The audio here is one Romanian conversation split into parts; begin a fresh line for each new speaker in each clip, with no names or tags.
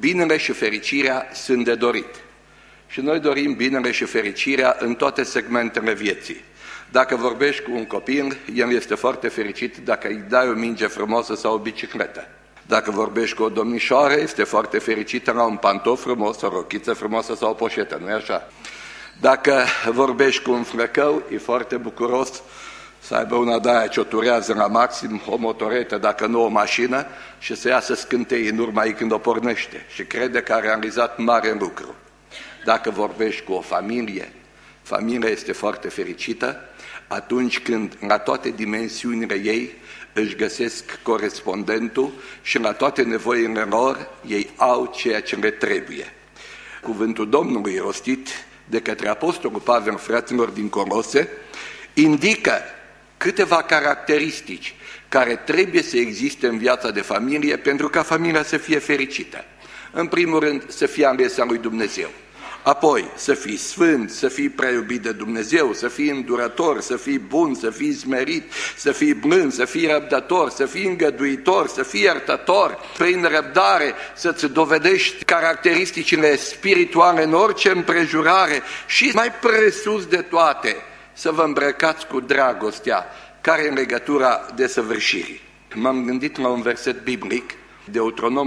binele și fericirea sunt de dorit. Și noi dorim binele și fericirea în toate segmentele vieții. Dacă vorbești cu un copil, el este foarte fericit dacă îi dai o minge frumoasă sau o bicicletă. Dacă vorbești cu o domnișoară, este foarte fericită la un pantof frumos, o rochiță frumoasă sau o poșetă, nu-i așa? Dacă vorbești cu un flăcău, e foarte bucuros să aibă una de-aia ce o turează la maxim, o motoretă, dacă nu o mașină, și să iasă scântei în urma ei când o pornește și crede că a realizat mare lucru. Dacă vorbești cu o familie, familia este foarte fericită atunci când la toate dimensiunile ei își găsesc corespondentul și la toate nevoile lor ei au ceea ce le trebuie. Cuvântul Domnului rostit de către Apostolul Pavel fraților din Colose indică câteva caracteristici care trebuie să existe în viața de familie pentru ca familia să fie fericită. În primul rând, să fie ales al lui Dumnezeu. Apoi, să fii sfânt, să fii prea iubit de Dumnezeu, să fii îndurător, să fii bun, să fii smerit, să fii blând, să fii răbdător, să fii îngăduitor, să fii iertător, prin răbdare să-ți dovedești caracteristicile spirituale în orice împrejurare și, mai presus de toate, să vă îmbrăcați cu dragostea care e în legătura desăvârșirii. M-am gândit la un verset biblic, Deuteronom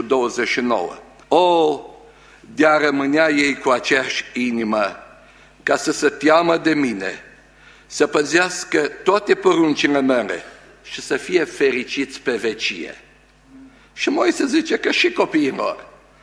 5:29. O, de-a rămânea ei cu aceeași inimă, ca să se teamă de mine, să păzească toate poruncile mele și să fie fericiți pe vecie. Și Moise zice că și copiilor.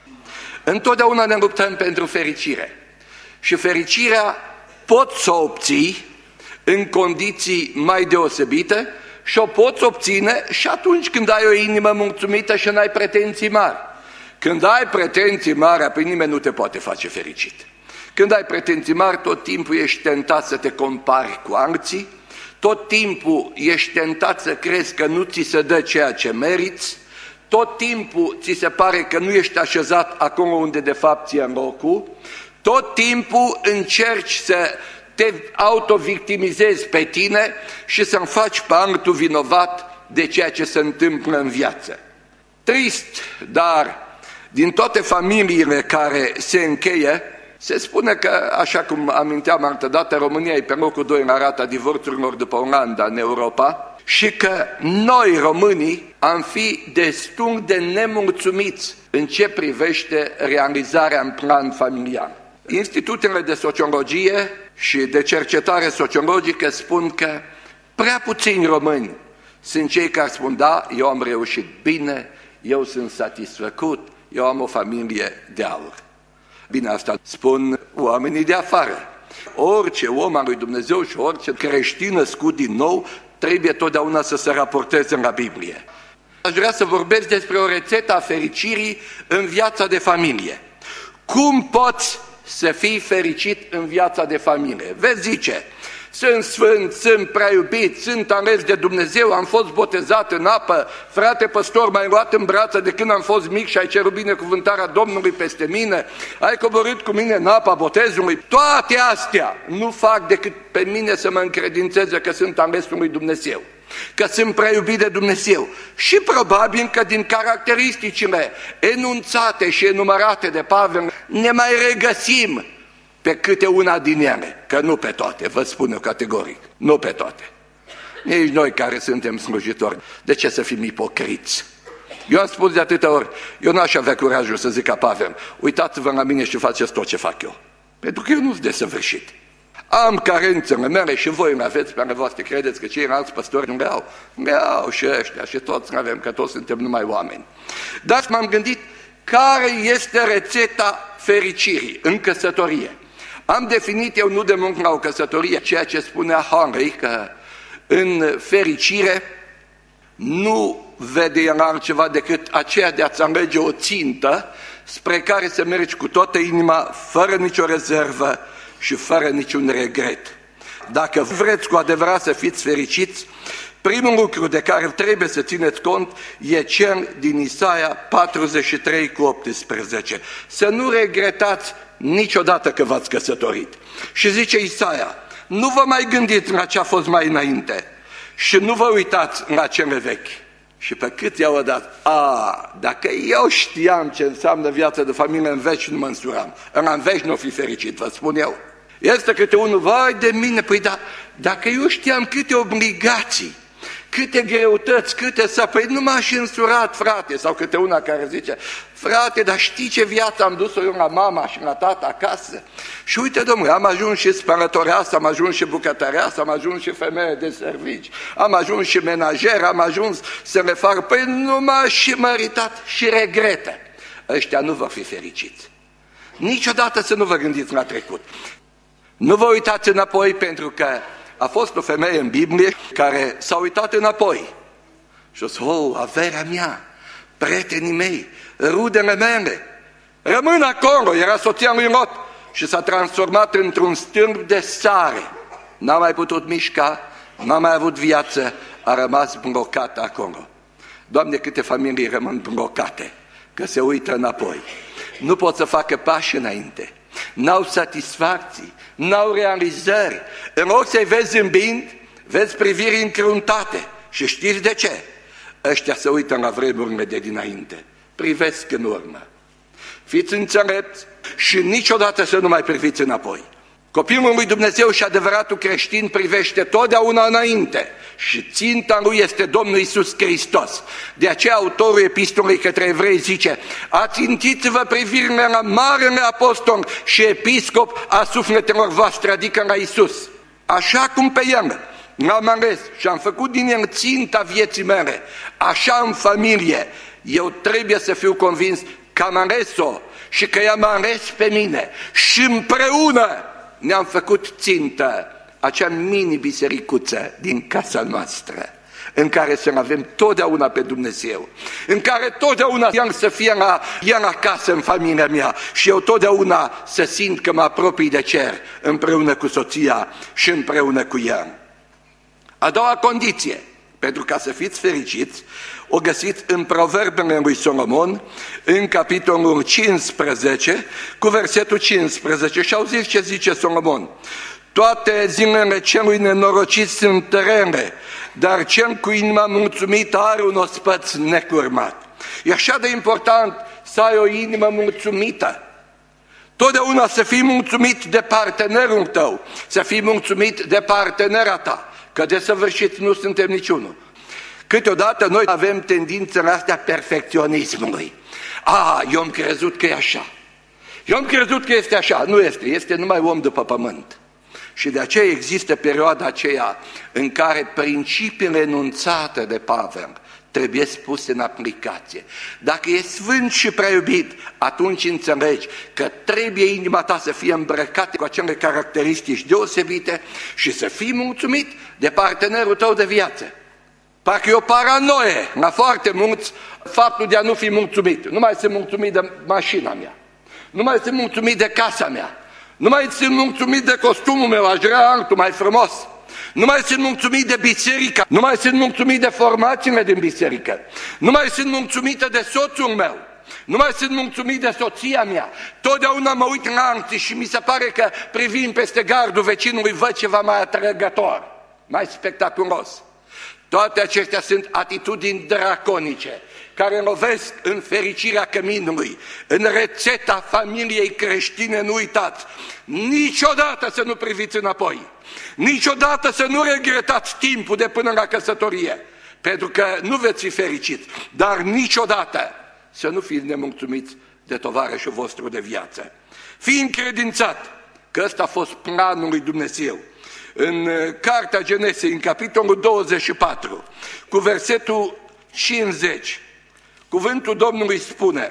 Întotdeauna ne luptăm pentru fericire. Și fericirea poți să o obții în condiții mai deosebite și o poți obține și atunci când ai o inimă mulțumită și n-ai pretenții mari. Când ai pretenții mari, apoi nimeni nu te poate face fericit. Când ai pretenții mari, tot timpul ești tentat să te compari cu alții, tot timpul ești tentat să crezi că nu ți se dă ceea ce meriți, tot timpul ți se pare că nu ești așezat acolo unde de fapt ți-e locul, tot timpul încerci să te autovictimizezi pe tine și să-mi faci pe altul vinovat de ceea ce se întâmplă în viață. Trist, dar din toate familiile care se încheie, se spune că, așa cum aminteam altădată, România e pe locul 2 la rata divorțurilor după Olanda în Europa și că noi, românii, am fi destul de nemulțumiți în ce privește realizarea în plan familial. Institutele de sociologie și de cercetare sociologică spun că prea puțini români sunt cei care spun, da, eu am reușit bine, eu sunt satisfăcut, eu am o familie de aur. Bine, asta spun oamenii de afară. Orice om al lui Dumnezeu și orice creștin născut din nou trebuie totdeauna să se raporteze la Biblie. Aș vrea să vorbesc despre o rețetă a fericirii în viața de familie. Cum poți să fii fericit în viața de familie? Vezi, zice, sunt sfânt, sunt prea iubit, sunt ales de Dumnezeu, am fost botezat în apă, frate păstor, m-ai luat în brață de când am fost mic și ai cerut binecuvântarea Domnului peste mine, ai coborât cu mine în apa botezului. Toate astea nu fac decât pe mine să mă încredințeze că sunt alesul lui Dumnezeu, că sunt prea iubit de Dumnezeu. Și probabil că din caracteristicile enunțate și enumerate de Pavel ne mai regăsim pe câte una din ele, că nu pe toate, vă spun eu categoric, nu pe toate. Nici noi care suntem slujitori, de ce să fim ipocriți? Eu am spus de atâtea ori, eu n-aș avea curajul să zic ca Pavel, uitați-vă la mine și faceți tot ce fac eu, pentru că eu nu sunt desăvârșit. Am carențele mele și voi le aveți pe ale voastre, credeți că ceilalți păstori nu le au? Le au și ăștia și toți le avem, că toți suntem numai oameni. Dar m-am gândit, care este rețeta fericirii în căsătorie? Am definit eu nu de mult la o căsătorie ceea ce spunea Henry, că în fericire nu vede el altceva decât aceea de a-ți alege o țintă spre care să mergi cu toată inima, fără nicio rezervă și fără niciun regret. Dacă vreți cu adevărat să fiți fericiți, primul lucru de care trebuie să țineți cont e cel din Isaia 43:18. Să nu regretați niciodată că v-ați căsătorit. Și zice Isaia, nu vă mai gândiți la ce a fost mai înainte și nu vă uitați la cele vechi. Și pe cât i-au dat, dacă eu știam ce înseamnă viața de familie, în veci nu mă însuram. În veci nu o fi fericit, vă spun eu. Este câte unul, vai de mine, păi dacă eu știam câte obligații, câte greutăți, păi nu m-aș însurat, frate, sau câte una care zice, frate, dar știi ce viață am dus-o eu la mama și la tata acasă? Și uite, domnule, am ajuns și spălătoreasă, am ajuns și bucătăreasă, am ajuns și femeie de servici, am ajuns și menajer, am ajuns să le fac, păi nu m-aș și măritat și regrete. Ăștia nu vor fi fericiți. Niciodată să nu vă gândiți la trecut. Nu vă uitați înapoi, pentru că a fost o femeie în Biblie care s-a uitat înapoi și a zis, averea mea, prietenii mei, rudele mele, rămân acolo, era soția lui Lot și s-a transformat într-un stâlp de sare. N-a mai putut mișca, n-a mai avut viață, a rămas blocată acolo. Doamne, câte familii rămân blocate, că se uită înapoi. Nu pot să facă pași înainte. N-au satisfacții, n-au realizări. În loc să-i vezi zâmbind, vezi priviri încruntate. Și știți de ce? Ăștia se uită la vremurile de dinainte. Privesc în urmă. Fiți înțelepți și niciodată să nu mai priviți înapoi. Copilul lui Dumnezeu și adevăratul creștin privește totdeauna înainte și ținta lui este Domnul Iisus Hristos. De aceea autorul epistolei către evrei zice, ațintiți-vă privirile la Marele Apostol și Episcop a sufletelor voastre, adică la Iisus. Așa cum pe El l-am ales și am făcut din El ținta vieții mele, așa în familie, eu trebuie să fiu convins că am ales-o și că i-am ales pe mine și împreună ne-am făcut țintă acea mini-bisericuță din casa noastră, în care să avem totdeauna pe Dumnezeu, în care totdeauna El să fie la El acasă în familia mea și eu totdeauna să simt că mă apropii de cer împreună cu soția și împreună cu El. A doua condiție, pentru ca să fiți fericiți, o găsiți în Proverbele lui Solomon, în capitolul 15, cu versetul 15, și auziți ce zice Solomon. Toate zilele celui nenorocit sunt rele, dar cel cu inima mulțumită are un ospăț necurmat. E așa de important să ai o inimă mulțumită. Totdeauna să fii mulțumit de partenerul tău, să fii mulțumit de partenera ta, că desăvârșiți nu suntem niciunul. Câteodată noi avem tendințele astea perfecționismului. Eu am crezut că e așa. Eu am crezut că este așa. Nu este, este numai om după pământ. Și de aceea există perioada aceea în care principiile enunțate de Pavel trebuie puse în aplicație. Dacă e sfânt și prea iubit, atunci înțelegi că trebuie inima ta să fie îmbrăcată cu acele caracteristici deosebite și să fii mulțumit de partenerul tău de viață. Parcă e o paranoie la foarte mulți faptul de a nu fi mulțumit. Nu mai sunt mulțumit de mașina mea, nu mai sunt mulțumit de casa mea, nu mai sunt mulțumit de costumul meu, aș vrea altul mai frumos. Nu mai sunt mulțumit de biserică, nu mai sunt mulțumit de formațiile din biserică, nu mai sunt mulțumită de soțul meu, nu mai sunt mulțumit de soția mea. Totdeauna mă uit la alții și mi se pare că privind peste gardul vecinului văd ceva mai atrăgător, mai spectaculos. Toate acestea sunt atitudini draconice care lovesc în fericirea căminului, în rețeta familiei creștine. Nu uitați, niciodată să nu priviți înapoi, niciodată să nu regretați timpul de până la căsătorie, pentru că nu veți fi fericiți, dar niciodată să nu fiți nemulțumiți de tovarășul vostru de viață. Fii încredințat că ăsta a fost planul lui Dumnezeu. În Cartea Genesei, în capitolul 24, cu versetul 50, cuvântul Domnului spune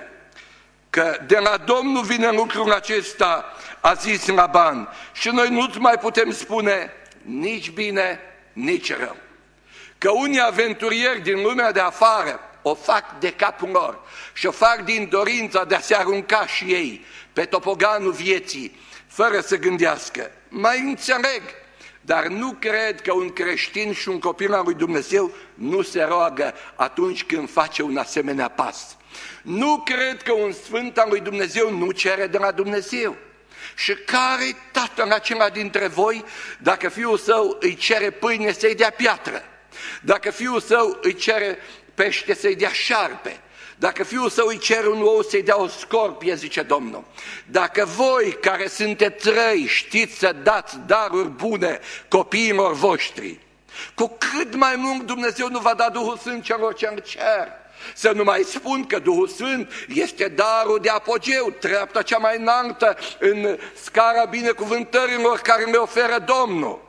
că de la Domnul vine lucrul acesta, a zis Laban, și noi nu-ți mai putem spune nici bine, nici rău. Că unii aventurieri din lumea de afară o fac de capul lor și o fac din dorința de a se arunca și ei pe topoganul vieții, fără să gândească. Mai înțeleg, dar nu cred că un creștin și un copil al lui Dumnezeu nu se roagă atunci când face un asemenea pas. Nu cred că un sfânt al lui Dumnezeu nu cere de la Dumnezeu. Și care-i tatăl acela dintre voi, dacă fiul său îi cere pâine, să-i dea piatră? Dacă fiul său îi cere pește să-i dea șarpe, dacă fiul său îi cer un ou să-i dea o scorpie, zice Domnul. Dacă voi care sunteți răi știți să dați daruri bune copiilor voștri, cu cât mai mult Dumnezeu nu va da Duhul Sfânt celor ce în cer. Să nu mai spun că Duhul Sfânt este darul de apogeu, treapta cea mai înaltă în scara binecuvântărilor care ne oferă Domnul.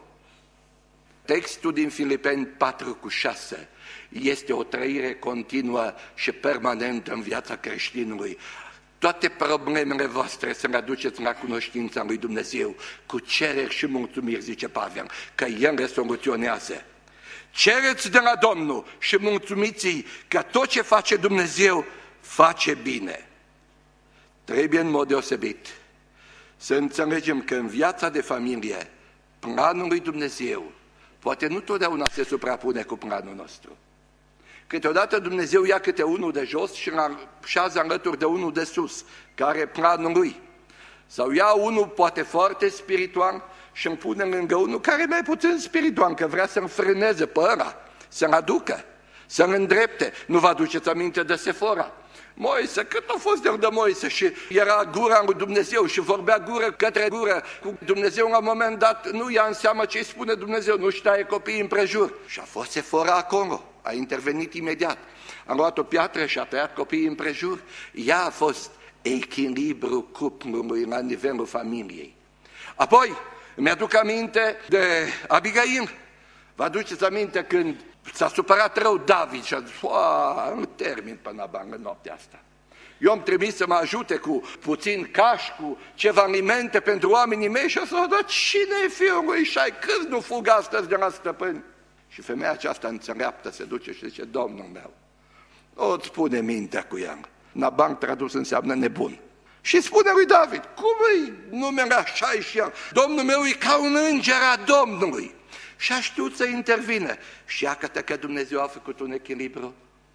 Textul din Filipeni 4:6 este o trăire continuă și permanentă în viața creștinului. Toate problemele voastre să le aduceți la cunoștința lui Dumnezeu, cu cereri și mulțumiri, zice Pavel, că El le soluționează. Cereți de la Domnul și mulțumiți-i că tot ce face Dumnezeu face bine. Trebuie în mod deosebit să înțelegem că în viața de familie, planul lui Dumnezeu poate nu totdeauna se suprapune cu planul nostru. Câteodată Dumnezeu ia câte unul de jos și îl așează alături de unul de sus, care e planul lui. Sau ia unul poate foarte spiritual și îl pune lângă unul care e mai puțin spiritual, că vrea să-l frâneze pe ăla, să-l aducă, să-l îndrepte. Nu vă aduceți aminte de Sefora? Moise, cât a fost el de Moise și era gura lui Dumnezeu și vorbea gură către gură cu Dumnezeu, la un moment dat nu ia în seamă ce îi spune Dumnezeu, nu-și taie copiii împrejur. Și a fost Sefora acolo, a intervenit imediat. A luat o piatră și a tăiat copiii împrejur. Ea a fost echilibru cuplului la nivelul familiei. Apoi, mi-aduc aminte de Abigail. Vă aduceți aminte când s-a supărat rău David și a zis, nu termin până la bancă noaptea asta. Eu am trimis să mă ajute cu puțin caș, cu ceva alimente pentru oamenii mei și a zis, dar cine e fiul lui Ișai? Câți nu fug astăzi de la stăpâni? Și femeia aceasta înțeleaptă se duce și zice, Domnul meu, nu-ți pune mintea cu el. Naban tradus înseamnă nebun. Și spune lui David, cum îi numele așa și el? Domnul meu e ca un înger a Domnului. Și a știut să intervine. Și iată că Dumnezeu a făcut un echilibru.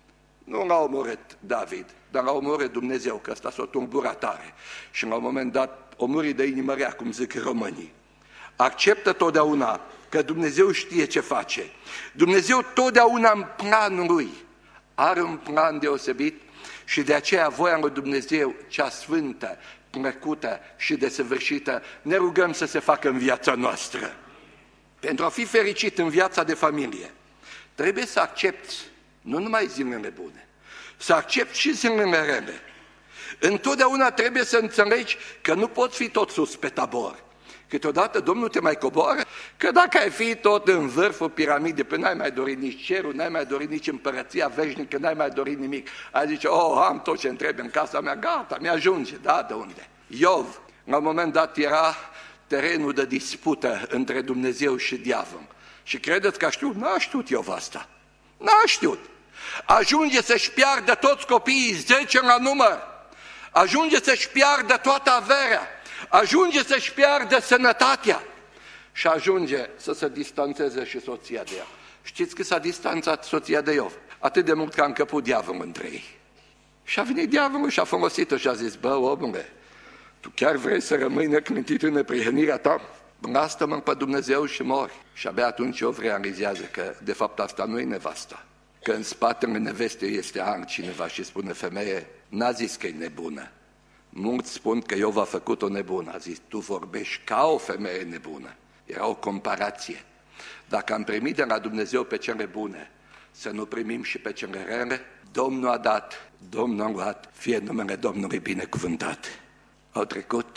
Nu l-a omorât David, dar l-a omorât Dumnezeu, că ăsta s-o tulbura tare. Și la un moment dat o muri de inimă rea, cum zic românii. Acceptă totdeauna că Dumnezeu știe ce face. Dumnezeu totdeauna în planul Lui are un plan deosebit și de aceea voia lui Dumnezeu, cea sfântă, plăcută și desăvârșită, ne rugăm să se facă în viața noastră. Pentru a fi fericit în viața de familie, trebuie să accepti nu numai zilele bune, să accepti și zilele rele. Întotdeauna trebuie să înțelegi că nu poți fi tot sus pe Tabor. Câteodată Domnul te mai coboară, că dacă ai fi tot în vârful piramidei, până n-ai mai dorit nici cerul, n-ai mai dorit nici împărăția veșnică, n-ai mai dorit nimic. Ai zice, am tot ce întreb în casa mea, gata, mi-ajunge, da, de unde? Iov, la un moment dat era terenul de dispută între Dumnezeu și diavol. Și credeți că a știut? N-a știut Iov asta. N-a știut. Ajunge să-și piardă toți copiii, 10 la număr. Ajunge să-și piardă toată averea. Ajunge să-și piardă sănătatea. Și ajunge să se distanțeze și soția de ea. Știți că s-a distanțat soția de Iov? Atât de mult că a încăput diavolul între ei. Și a venit diavolul și a folosit-o și a zis, bă, omule, tu chiar vrei să rămâi neclintit în nepriehenirea ta? Lasă-mă pe Dumnezeu și mori. Și abia atunci Iov realizează că de fapt asta nu e nevasta. Că în spatele nevestei este altcineva și spune, femeie, n-a zis că e nebună. Mulți spun că Iov a făcut-o nebună. A zis, tu vorbești ca o femeie nebună. Era o comparație. Dacă am primit de la Dumnezeu pe cele bune, să nu primim și pe cele rele, Domnul a dat, Domnul a luat, fie numele Domnului binecuvântat. Au trecut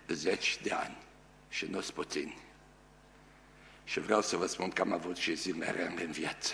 10 de ani și nu-s puțini. Și vreau să vă spun că am avut și zile rele în viață.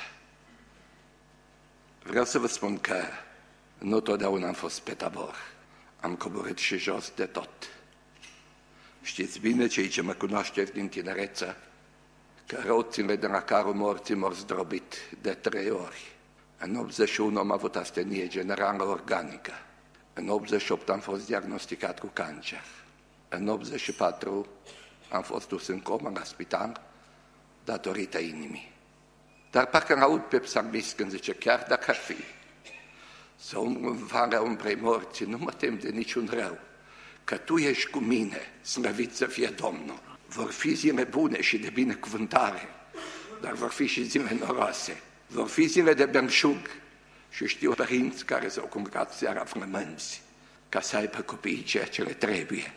Vreau să vă spun că nu totdeauna am fost pe Tabor. Am coborât și jos de tot. Știți bine, cei ce mă cunoașteți din tinereță, că roțile de la carul morții m-au zdrobit de 3 ori. În 81 am avut astenie generală organică. În 88 am fost diagnosticat cu cancer. În 84 am fost dus în comă la spital datorită inimii. Dar parcă aud pe psalmist când zice, chiar dacă ar fi să umblu în valea umbrei morții, nu mă tem de niciun rău, că Tu ești cu mine, slăvit să fie Domnul. Vor fi zile bune și de binecuvântare, dar vor fi și zile noroase. Vor fi zile de belșug Și știu părinți care s-au culcat seara flămânzi ca să aibă copiii ceea ce le trebuie.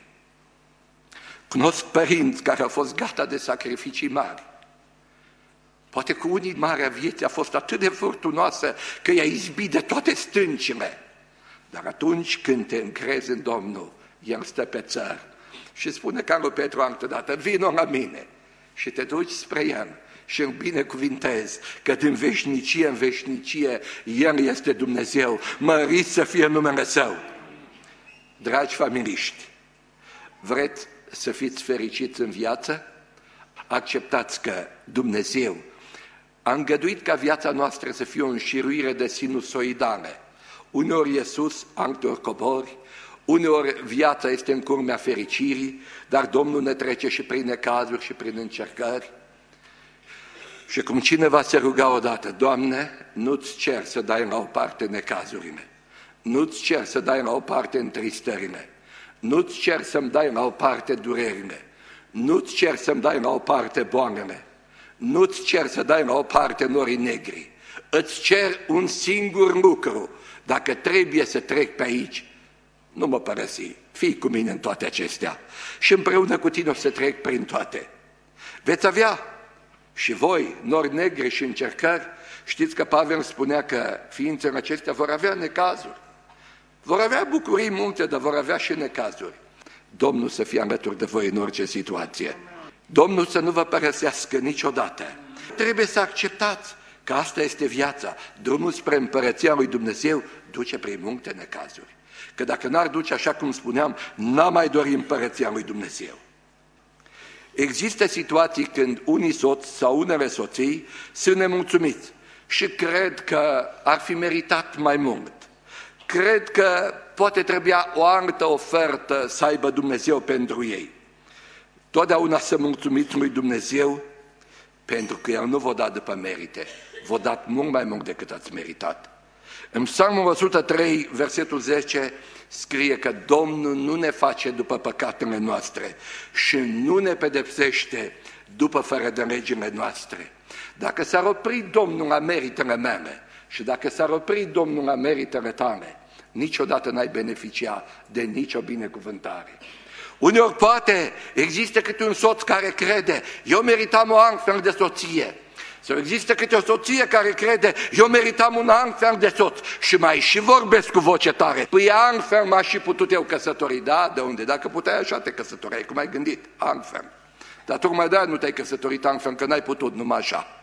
Cunosc părinți care au fost gata de sacrificii mari. Poate că unii mari a vieții a fost atât de furtunoasă că i-a izbit de toate stâncile. Dar atunci când te încrezi în Domnul, El stă pe țăr și spune ca lui Petru altădată, vino la mine și te duci spre El și îl binecuvintezi că din veșnicie în veșnicie El este Dumnezeu, mărit să fie numele Său. Dragi familiști, vreți să fiți fericiți în viață? Acceptați că Dumnezeu a îngăduit ca viața noastră să fie o înșiruire de sinusoidale. Uneori e sus, alteori cobori, uneori viața este în culmea fericirii, dar Domnul ne trece și prin necazuri și prin încercări. Și cum cineva se ruga odată, Doamne, nu-ți cer să dai la o parte necazurile, nu-ți cer să dai la o parte întristările, nu-ți cer să-mi dai la o parte durerile, nu-ți cer să-mi dai la o parte boalele, nu-ți cer să dai la o parte norii negri, îți cer un singur lucru, dacă trebuie să trec pe aici, nu mă părăsi, fii cu mine în toate acestea și împreună cu tine o să trec prin toate. Veți avea și voi nori negri și încercări. Știți că Pavel spunea că ființele acestea vor avea necazuri, vor avea bucurii multe, dar vor avea și necazuri. Domnul să fie alături de voi în orice situație. Domnul să nu vă părăsească niciodată. Trebuie să acceptați că asta este viața. Drumul spre împărăția lui Dumnezeu duce prin multe necazuri. Că dacă n-ar duce, așa cum spuneam, n-am mai dori împărăția lui Dumnezeu. Există situații când unii soți sau unele soții sunt nemulțumiți și cred că ar fi meritat mai mult. Cred că poate trebuia o altă ofertă să aibă Dumnezeu pentru ei. Totdeauna să mulțumiți lui Dumnezeu pentru că El nu v-a dat după merite, v-a dat mult mai mult decât ați meritat. În Psalmul 103, versetul 10, scrie că Domnul nu ne face după păcatele noastre și nu ne pedepsește după fără de legile noastre. Dacă s-ar opri Domnul la meritele mele și dacă s-ar opri Domnul la meritele tale, niciodată n-ai beneficia de nicio binecuvântare. Uneori poate există câte un soț care crede, eu meritam o altfel de soție. Sau există câte o soție care crede, eu meritam un altfel de soț și mai și vorbesc cu voce tare. Păi altfel m-aș și putut eu căsători. Da, de unde? Dacă puteai așa te căsătoreai, cum ai gândit? Altfel. Dar tocmai de-aia nu te-ai căsătorit altfel, că n-ai putut numai așa.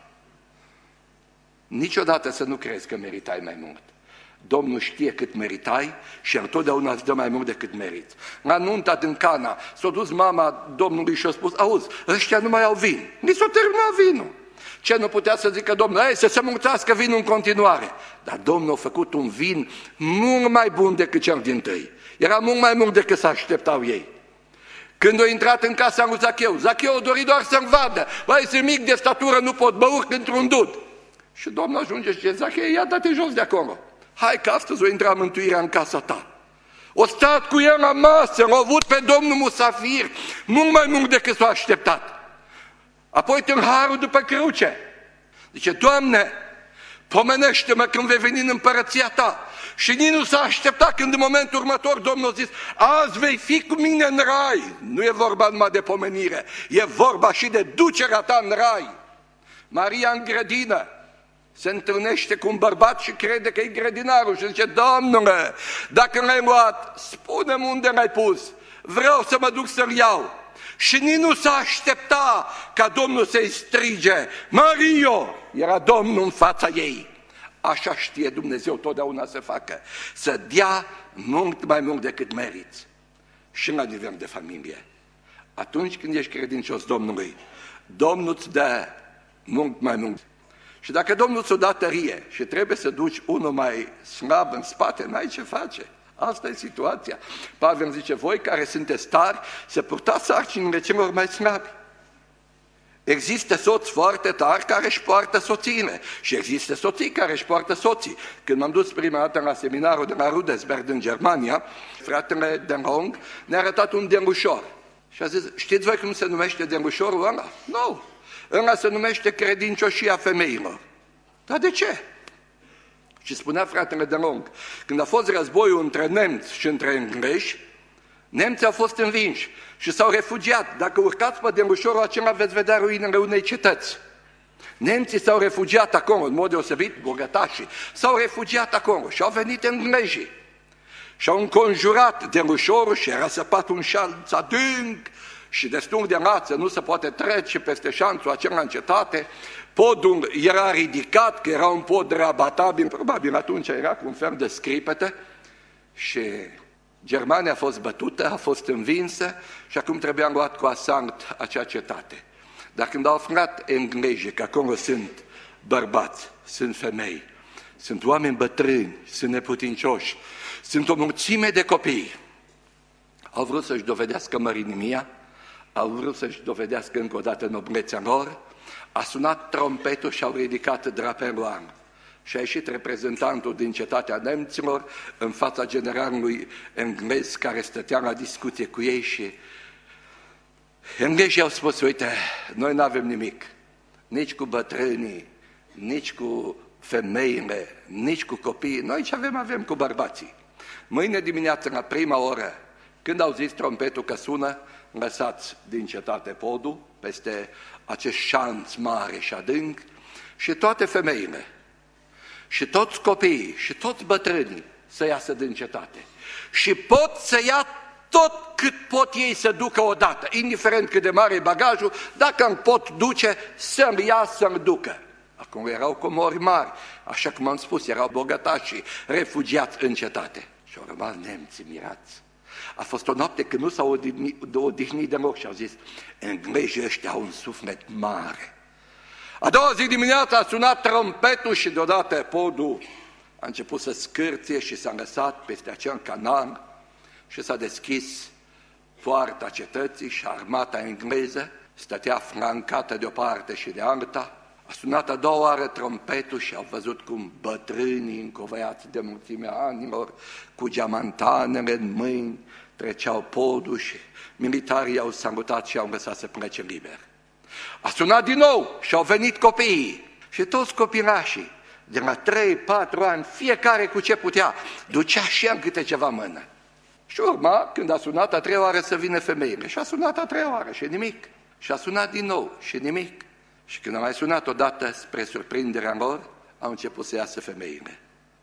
Niciodată să nu crezi că meritai mai mult. Domnul știe cât meritai și El totdeauna îți dă mai mult decât meriți. La nunta din Cana s-a dus mama Domnului și a spus, auzi, ăștia nu mai au vin. Ni s-a terminat vinul. Ce nu putea să zică Domnul? Hai să se mulțească vinul în continuare. Dar Domnul a făcut un vin mult mai bun decât cel dintâi. Era mult mai mult decât să așteptau ei. Când a intrat în casa lui Zacheu, Zacheu a dorit doar să-l vadă. Băi, sunt mic de statură, nu pot, mă urc într-un dud. Și Domnul ajunge și zice, Zacheu, ia dă-te jos de acolo. Hai că astăzi o intra mântuirea în casa ta. O stat cu el la masă, l-a avut pe Domnul musafir, mult mai mult decât s-a așteptat. Apoi tâlharul după cruce. Zice, Doamne, pomenește-mă când vei veni în împărăția Ta. Și nici nu s-a așteptat când în momentul următor Domnul a zis, azi vei fi cu mine în rai. Nu e vorba numai de pomenire, e vorba și de ducerea ta în rai. Maria în grădină se întâlnește cu un bărbat și crede că e grădinarul și zice, Domnule, dacă l-ai luat, spune-mi unde l-ai pus, vreau să mă duc să-l iau. Și nici nu s-a aștepta ca Domnul să-i strige, Mario! Era Domnul în fața ei. Așa știe Dumnezeu totdeauna să facă, să dea mult mai mult decât meriți. Și la nivel de familie. Atunci când ești credincios Domnului, Domnul îți dă mult mai mult. Și dacă Domnul ți-o dă tărie și trebuie să duci unul mai slab în spate, n-ai ce face. Asta e situația. Pavel zice, voi care sunteți tari, să purtați sarcinile celor mai slabi. Există soți foarte tari care își poartă soțiile și există soții care își poartă soții. Când m-am dus prima dată la seminarul de la Rudelsberg din Germania, fratele Den Hong ne-a arătat un dengușor. Și a zis, știți voi cum se numește dengușorul ăla? Nu, ăla se numește credincioșia femeilor. Dar de ce? Și spunea fratele de Long, când a fost războiul între nemți și între englezi, nemții au fost învinși și s-au refugiat. Dacă urcați pe delușorul acela, veți vedea ruinele unei cetăți. Nemții s-au refugiat acolo, în mod deosebit, bogătașii, s-au refugiat acolo și au venit englezii. Și au înconjurat delușorul și era săpat un șanț adânc și destul de lat, nu se poate trece peste șanțul acela în cetate. Podul era ridicat, că era un pod rabatabil, probabil atunci era cu un fel de scripete și Germania a fost bătută, a fost învinsă și acum trebuia luat cu asalt acea cetate. Dar când au aflat englezii că acolo sunt bărbați, sunt femei, sunt oameni bătrâni, sunt neputincioși, sunt o mulțime de copii, au vrut să-și dovedească mărinimia, au vrut să-și dovedească încă o dată noblețea lor, a sunat trompetul și au ridicat drapelul și a ieșit reprezentantul din cetatea nemților în fața generalului englez care stătea la discuție cu ei și englezii au spus, uite, noi nu avem nimic, nici cu bătrânii, nici cu femeile, nici cu copiii, noi ce avem cu bărbații. Mâine dimineață, la prima oră, când au zis trompetul că sună, lăsați din cetate podul, peste acest șanț mare și adânc, și toate femeile, și toți copiii, și toți bătrânii să iasă din cetate. Și pot să ia tot cât pot ei să ducă odată, indiferent cât de mare e bagajul, dacă îmi pot duce, să-mi ia, să-mi ducă. Acum erau comori mari, așa cum am spus, erau bogătași, refugiați în cetate. Și au rămas nemții mirați. A fost o noapte când nu s-au odihnit deloc și au zis, englezii ăștia au un suflet mare. A doua zi dimineața a sunat trompetul și deodată podul a început să scârție și s-a lăsat peste acel canal și s-a deschis poarta cetății și armata engleză stătea flancată de o parte și de alta. A sunat a doua oară trompetul și au văzut cum bătrânii încovăiați de mulțimea anilor, cu geamantanele în mâini, treceau podul și militarii au salutat și au lăsat să plece liber. A sunat din nou și au venit copiii și toți copilașii, de la 3-4 ani, fiecare cu ce putea, ducea și el câte ceva în mână. Și urma, când a sunat a treia oară să vină femeile, și a sunat a treia oară și nimic. Și a sunat din nou și nimic. Și când a mai sunat odată, spre surprinderea lor, au început să iasă femeile.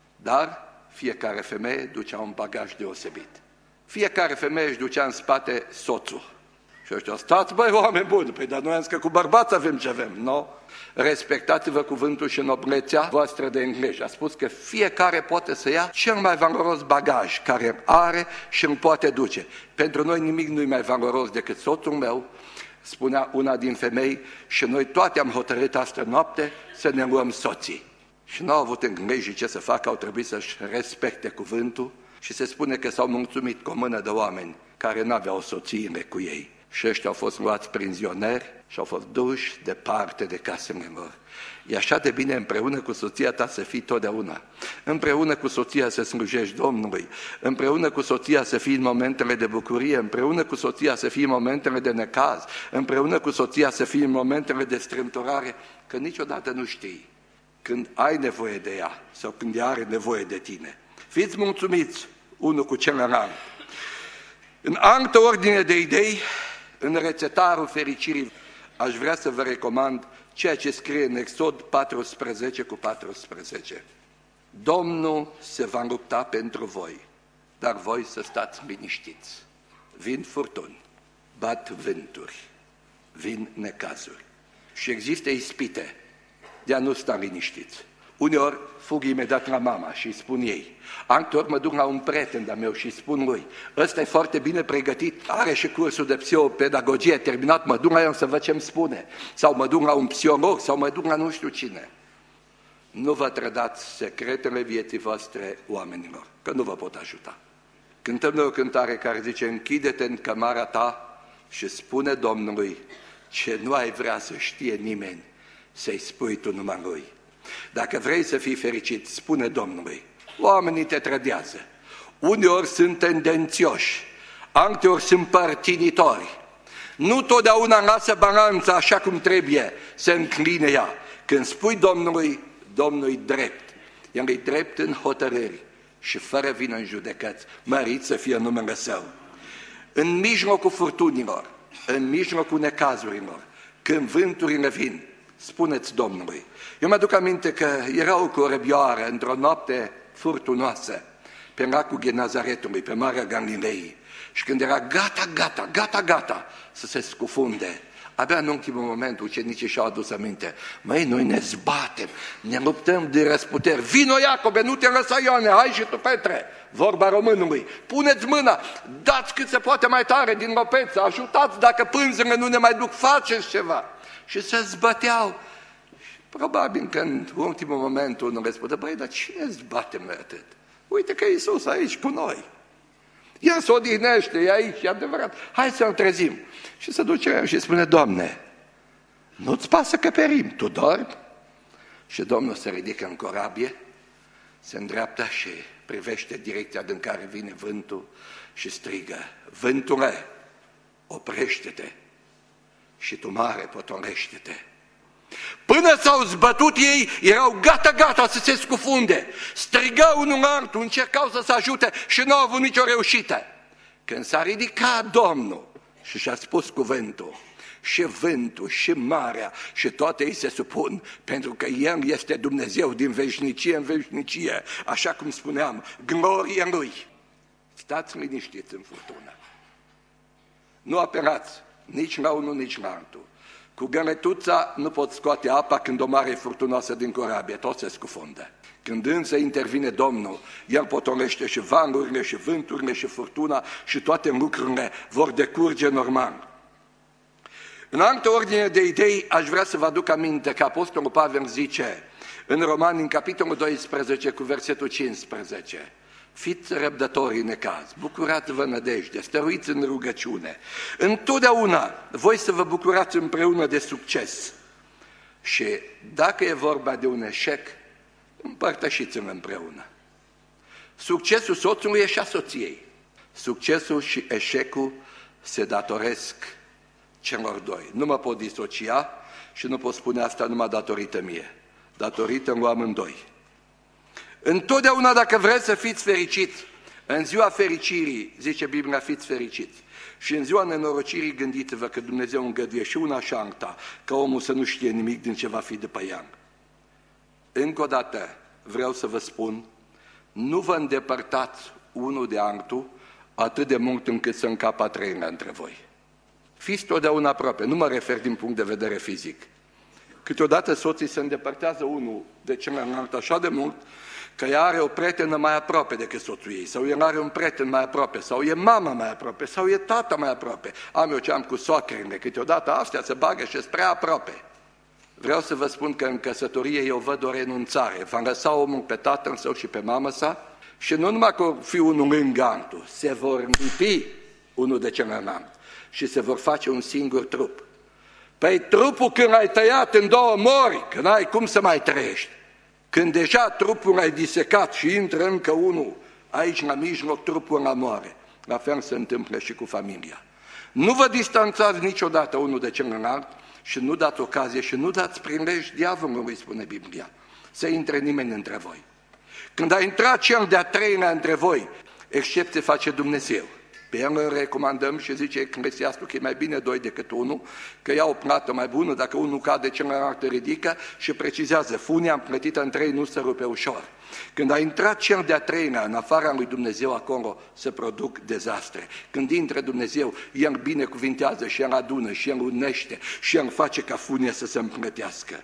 Dar fiecare femeie ducea un bagaj deosebit. Fiecare femeie își ducea în spate soțul. Și ăștia, stați băi, oameni buni, păi dar noi am zis că cu bărbați avem ce avem, nu? Respectați-vă cuvântul și noblețea voastră de englezi. A spus că fiecare poate să ia cel mai valoros bagaj care are și îl poate duce. Pentru noi nimic nu-i mai valoros decât soțul meu, spunea una din femei, și noi toate am hotărât astă noapte să ne luăm soții. Și n-au avut englezii ce să facă, au trebuit să-și respecte cuvântul și se spune că s-au mulțumit cu o mână de oameni care n-aveau soțiile cu ei. Și ăștia au fost luați prizonieri și au fost duși departe de casele lor. E așa de bine împreună cu soția ta să fii totdeauna, împreună cu soția să slujești Domnului, împreună cu soția să fii în momentele de bucurie, împreună cu soția să fii în momentele de necaz, împreună cu soția să fii în momentele de strâmtorare, că niciodată nu știi când ai nevoie de ea sau când ea are nevoie de tine. Fiți mulțumiți unul cu celălalt. În altă ordine de idei, în rețetarul fericirii, aș vrea să vă recomand ceea ce scrie în Exod 14:14. Domnul se va lupta pentru voi, dar voi să stați liniștiți. Vin furtuni, bat vânturi, vin necazuri și există ispite de a nu sta liniștiți. Uneori fug imediat la mama și îi spun ei. Alteori mă duc la un prieten de-a meu și îi spun lui, ăsta e foarte bine pregătit, are și cursul de psihopedagogie terminat, mă duc la el să văd ce-mi spune. Sau mă duc la un psiholog, sau mă duc la nu știu cine. Nu vă trădați secretele vieții voastre oamenilor, că nu vă pot ajuta. Cântăm noi o cântare care zice, închide-te în cămara ta și spune Domnului ce nu ai vrea să știe nimeni, să-i spui tu numai lui. Dacă vrei să fii fericit, spune Domnului, oamenii te trădează. Uneori sunt tendențioși, alteori sunt părtinitori. Nu totdeauna lasă balanța așa cum trebuie să încline ea. Când spui Domnului, Domnul e drept. El e drept în hotărâri și fără vină în judecăți. Mărit să fie numele Său. În mijlocul furtunilor, în mijlocul necazurilor, când vânturile vin, spuneți Domnului. Eu mă aduc aminte că era o corăbioară într-o noapte furtunoasă pe lacul Genazaretului, pe Marea Galilei. Și când era gata să se scufunde, abia în ultimul moment ucenicii și-au adus aminte. Măi, noi ne zbatem, ne luptăm de răsputeri. Vino, Iacobe, nu te lăsa, Ioane, hai și tu, Petre, vorba românului. Puneți mâna, dați cât se poate mai tare din lopeță, ajutați dacă pânzele nu ne mai duc, faceți ceva. Și se zbăteau. Probabil că în ultimul moment unul le spune, băi, dar cine zbate mai atât? Uite că Iisus aici cu noi. El se odihnește, e aici, e adevărat. Hai să-L trezim. Și se duce și spune, Doamne, nu-ți pasă că perim, tu dormi? Și Domnul se ridică în corabie, se îndreaptă și privește direcția din care vine vântul și strigă, vântule, oprește-te și tu mare potolește-te. Până s-au zbătut ei, erau gata să se scufunde. Strigau unul la altul, încercau să se ajute și nu au avut nicio reușită. Când s-a ridicat Domnul și și-a spus cuvântul, și vântul, și marea, și toate ei se supun, pentru că El este Dumnezeu din veșnicie în veșnicie, așa cum spuneam, gloria Lui. Stați liniștiți în furtună. Nu apelați nici la unul, nici la altul. Cu găletuța nu pot scoate apa când o mare furtunoasă din corabie, tot se scufundă. Când însă intervine Domnul, El potolește și valurile, și vânturile, și furtuna, și toate lucrurile vor decurge normal. În altă ordine de idei, aș vrea să vă aduc aminte că Apostolul Pavel zice în Romani, în capitolul 12, cu versetul 15, fiți răbdători în necaz, bucurați-vă în nădejde, stăruiți în rugăciune. Întotdeauna voi să vă bucurați împreună de succes. Și dacă e vorba de un eșec, împărtășiți-l împreună. Succesul soțului e și a soției. Succesul și eșecul se datoresc celor doi. Nu mă pot disocia și nu pot spune asta numai datorită mie. Datorită în amândoi. Întotdeauna dacă vreți să fiți fericiți, în ziua fericirii, zice Biblia, fiți fericiți. Și în ziua nenorocirii gândiți-vă că Dumnezeu îngăduie și una și alta, ca omul să nu știe nimic din ce va fi după ea. Încă o dată vreau să vă spun, nu vă îndepărtați unul de altul atât de mult încât să încapă a treilea între voi. Fiți totdeauna aproape, nu mă refer din punct de vedere fizic. Câteodată soții se îndepărtează unul de celălalt așa de mult că ea are o prietenă mai aproape decât soțul ei, sau el are un prieten mai aproape, sau e mama mai aproape, sau e tata mai aproape. Am eu ce am cu soacrele, câteodată astea se bagă și spre aproape. Vreau să vă spun că în căsătorie eu văd o renunțare. Va lăsa omul pe tatăl său și pe mama sa și nu numai că fi unul lângă altul, se vor lipi unul de celălalt și se vor face un singur trup. Păi trupul când l-ai tăiat în două mori, când ai cum să mai trăiești. Când deja trupul l-ai disecat și intră încă unul, aici la mijloc trupul la moare. La fel se întâmplă și cu familia. Nu vă distanțați niciodată unul de celălalt și nu dați ocazie și nu dați prilej diavolului, spune Biblia, să intre nimeni între voi. Când a intrat cel de-a treilea între voi, excepție face Dumnezeu. Pe el îl recomandăm și zice Eclesiastul că e mai bine doi decât unul, că ia o plată mai bună, dacă unul cade, celălalt ridică și precizează, funia împlătită în trei nu se rupe ușor. Când a intrat cel de-a treilea în afara lui Dumnezeu, acolo se produc dezastre. Când intră Dumnezeu, El binecuvintează și El adună și El unește și El face ca funia să se împlătească.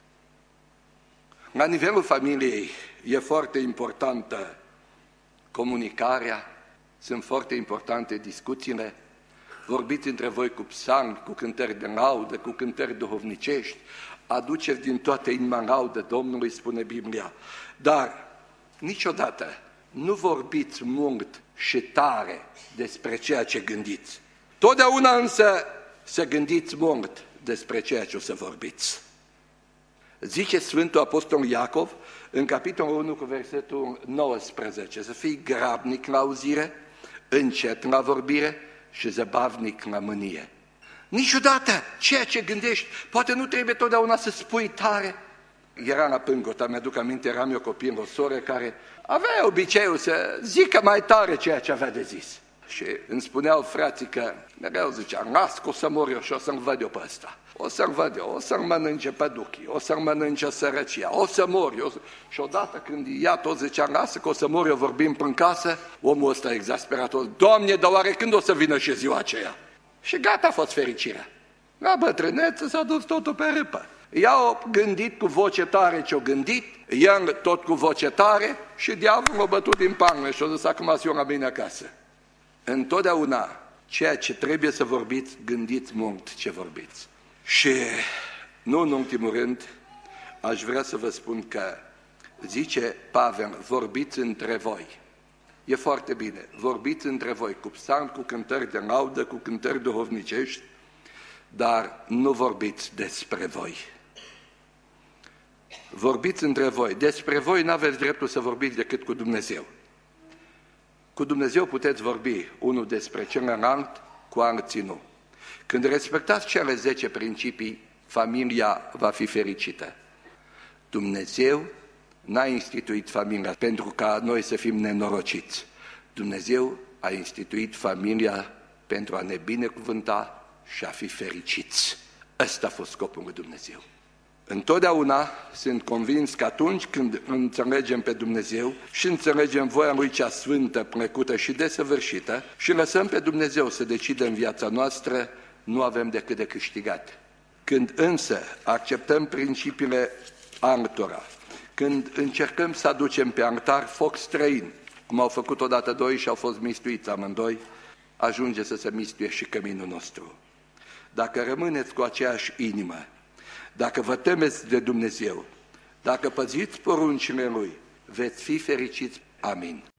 La nivelul familiei e foarte importantă comunicarea, sunt foarte importante discuțiile, vorbiți între voi cu psalmi, cu cântări de laudă, cu cântări duhovnicești, aduceți din toată inima laudă Domnului, spune Biblia. Dar niciodată nu vorbiți mult și tare despre ceea ce gândiți. Totdeauna însă să gândiți mult despre ceea ce o să vorbiți. Zice Sfântul Apostol Iacov în capitolul 1 cu versetul 19, să fii grabnic la auzire, încet la vorbire și zăbavnic la mânie. Niciodată ceea ce gândești, poate nu trebuie totdeauna să spui tare, Era la Pângota, mi-aduc aminte, eram eu copil, o soră care avea obiceiul să zică mai tare ceea ce avea de zis. Și îmi spuneau frații că mereu zicea, las că o să mor eu și o să-l văd eu pe ăsta. O să-l văd eu, o să-l mănânce păduchii, o să-l mănânce sărăcia, o să mor eu. Și odată când ea tot zicea, lasă că o să mor eu, vorbim până în casă, omul ăsta exasperat, Doamne, dar oare când o să vină și ziua aceea? Și gata a fost fericirea. La bătrânețe s-a dus totul pe râpă. Ea a gândit cu voce tare ce-o gândit, el tot cu voce tare și diavolul a bătut din palme și a zis, acum eu la mine acasă. Întotdeauna ceea ce trebuie să vorbiți, gândiți mult ce vorbiți. Și nu în ultimul rând, aș vrea să vă spun că zice Pavel, vorbiți între voi. E foarte bine, vorbiți între voi cu psalmi, cu cântări de laudă, cu cântări duhovnicești, dar nu vorbiți despre voi. Vorbiți între voi. Despre voi nu aveți dreptul să vorbiți decât cu Dumnezeu. Cu Dumnezeu puteți vorbi unul despre celălalt, cu alții nu. Când respectați cele 10 principii, familia va fi fericită. Dumnezeu n-a instituit familia pentru ca noi să fim nenorociți. Dumnezeu a instituit familia pentru a ne binecuvânta și a fi fericiți. Ăsta a fost scopul lui Dumnezeu. Întotdeauna sunt convins că atunci când înțelegem pe Dumnezeu și înțelegem voia Lui cea sfântă, plăcută și desăvârșită și lăsăm pe Dumnezeu să decide în viața noastră, nu avem decât de câștigat. Când însă acceptăm principiile altora, când încercăm să aducem pe altar foc străin, cum au făcut odată doi și au fost mistuiți amândoi, ajunge să se mistuie și căminul nostru. Dacă rămâneți cu aceeași inimă, dacă vă temeți de Dumnezeu, dacă păziți poruncile Lui, veți fi fericiți. Amin.